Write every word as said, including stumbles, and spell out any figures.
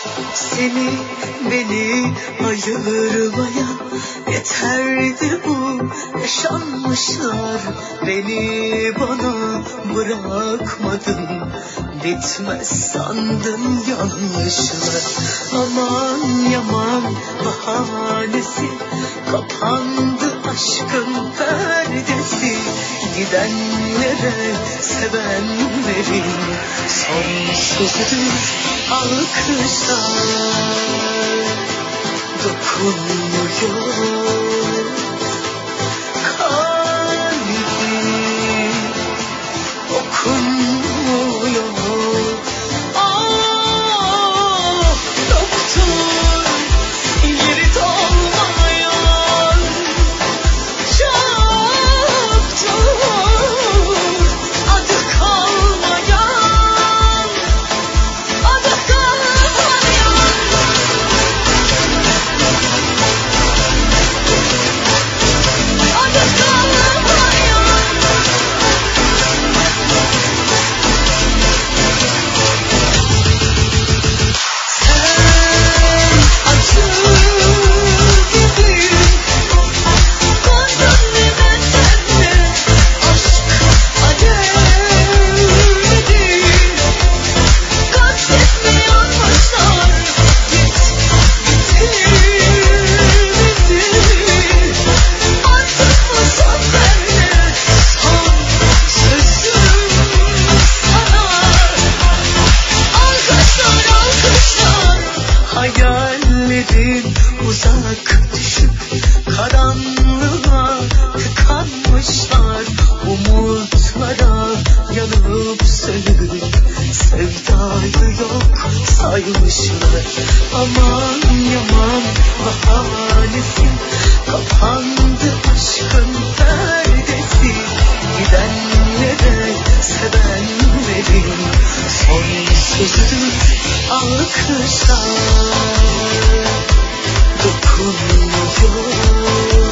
Seni beni ayırmaya yeterdi bu yaşanmışlar. Beni bana bırakmadın, bitmez sandın yanlışlar. Aman yaman bahanesi, kapandı aşkın perdesi. Gidenlere sevenlerin sonsuzdur alkışlar. Dokunmuyor kalbim, okunmuyor. Ah, doktor, yeri dolmayan çoktur, adı kalmayan, adı kalmayan. Hayallerin uzak düşüp karanlığa tıkanmışlar. Umutlara yanıp sönüp sevdayı yok saymışlar. Aman yaman bahanesi, kapandı aşkın perdesi. Gidenlere sevenlerin sonsuzdur alkışlar. Dokunmuyor